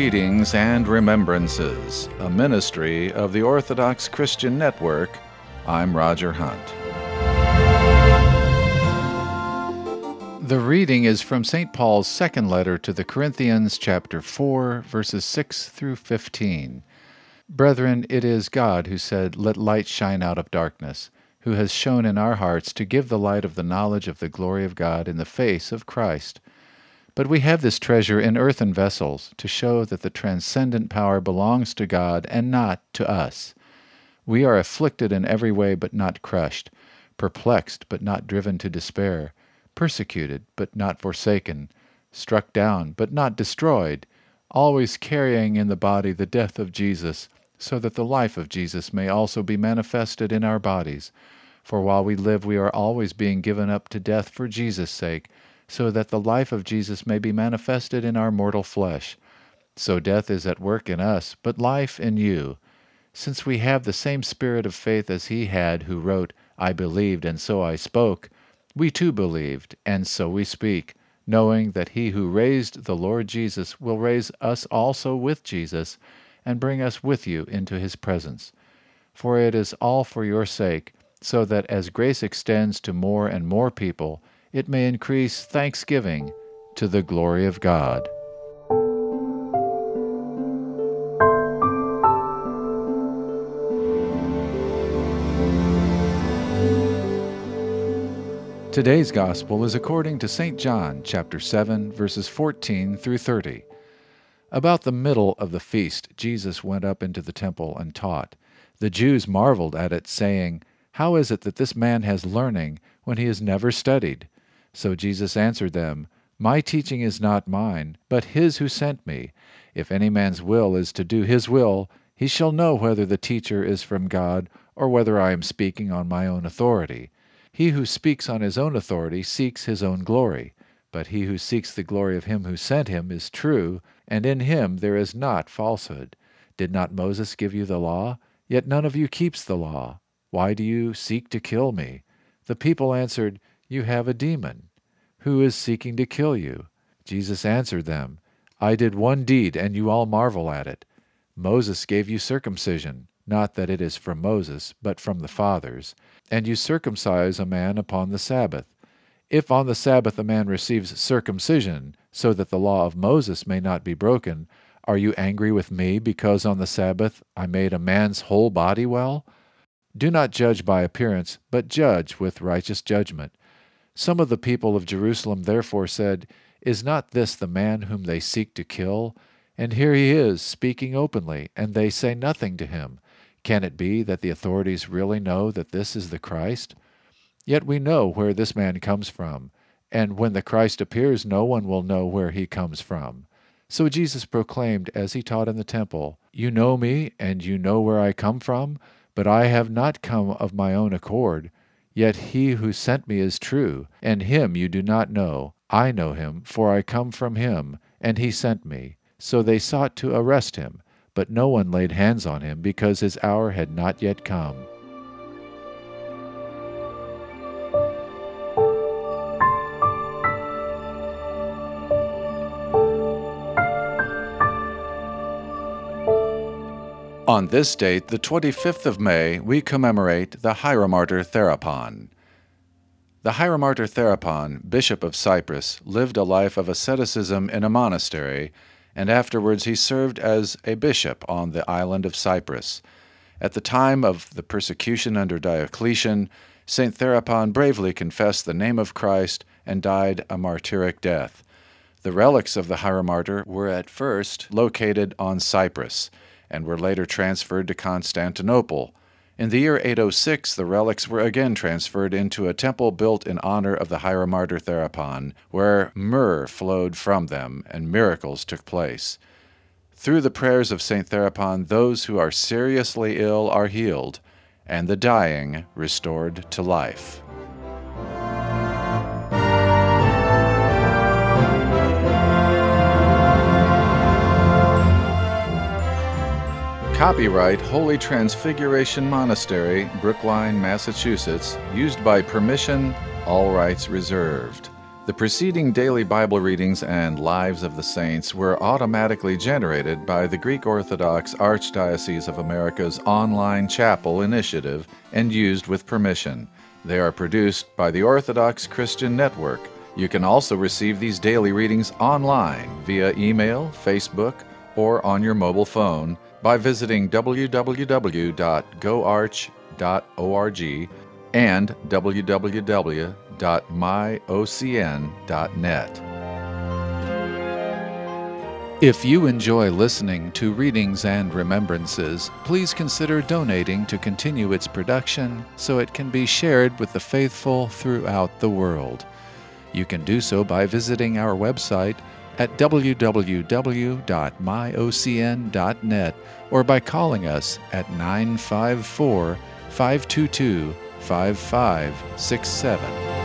Readings and Remembrances, a ministry of the Orthodox Christian Network. I'm Roger Hunt. The reading is from St. Paul's second letter to the Corinthians, chapter 4, verses 6 through 15. Brethren, it is God who said, "Let light shine out of darkness," who has shone in our hearts to give the light of the knowledge of the glory of God in the face of Christ. But we have this treasure in earthen vessels, to show that the transcendent power belongs to God and not to us. We are afflicted in every way but not crushed, perplexed but not driven to despair, persecuted but not forsaken, struck down but not destroyed, always carrying in the body the death of Jesus, so that the life of Jesus may also be manifested in our bodies. For while we live, we are always being given up to death for Jesus' sake, so that the life of Jesus may be manifested in our mortal flesh. So death is at work in us, but life in you. Since we have the same spirit of faith as he had who wrote, "I believed, and so I spoke," we too believed, and so we speak, knowing that he who raised the Lord Jesus will raise us also with Jesus, and bring us with you into his presence. For it is all for your sake, so that as grace extends to more and more people, it may increase thanksgiving to the glory of God. Today's Gospel is according to St. John, chapter 7, verses 14 through 30. About the middle of the feast, Jesus went up into the temple and taught. The Jews marveled at it, saying, "How is it that this man has learning when he has never studied?" So Jesus answered them, "My teaching is not mine, but his who sent me. If any man's will is to do his will, he shall know whether the teacher is from God, or whether I am speaking on my own authority. He who speaks on his own authority seeks his own glory, but he who seeks the glory of him who sent him is true, and in him there is not falsehood. Did not Moses give you the law? Yet none of you keeps the law. Why do you seek to kill me?" The people answered, "You have a demon. Who is seeking to kill you?" Jesus answered them, "I did one deed, and you all marvel at it. Moses gave you circumcision, not that it is from Moses, but from the fathers, and you circumcise a man upon the Sabbath. If on the Sabbath a man receives circumcision, so that the law of Moses may not be broken, are you angry with me because on the Sabbath I made a man's whole body well? Do not judge by appearance, but judge with righteous judgment." Some of the people of Jerusalem therefore said, "Is not this the man whom they seek to kill? And here he is, speaking openly, and they say nothing to him. Can it be that the authorities really know that this is the Christ? Yet we know where this man comes from, and when the Christ appears, no one will know where he comes from." So Jesus proclaimed as he taught in the temple, "You know me, and you know where I come from, but I have not come of my own accord. Yet he who sent me is true, and him you do not know. I know him, for I come from him, and he sent me." So they sought to arrest him, but no one laid hands on him, because his hour had not yet come. On this date, the 25th of May, we commemorate the Hieromartyr Therapon. The Hieromartyr Therapon, Bishop of Cyprus, lived a life of asceticism in a monastery, and afterwards he served as a bishop on the island of Cyprus. At the time of the persecution under Diocletian, St. Therapon bravely confessed the name of Christ and died a martyric death. The relics of the Hieromartyr were at first located on Cyprus, and were later transferred to Constantinople. In the year 806, the relics were again transferred into a temple built in honor of the Hieromartyr Therapon, where myrrh flowed from them and miracles took place. Through the prayers of St. Therapon, those who are seriously ill are healed, and the dying restored to life. Copyright Holy Transfiguration Monastery, Brookline, Massachusetts, used by permission, all rights reserved. The preceding daily Bible readings and Lives of the Saints were automatically generated by the Greek Orthodox Archdiocese of America's online chapel initiative and used with permission. They are produced by the Orthodox Christian Network. You can also receive these daily readings online via email, Facebook, or on your mobile phone by visiting www.goarch.org and www.myocn.net. If you enjoy listening to Readings and Remembrances, please consider donating to continue its production so it can be shared with the faithful throughout the world. You can do so by visiting our website at www.myocn.net or by calling us at 954-522-5567.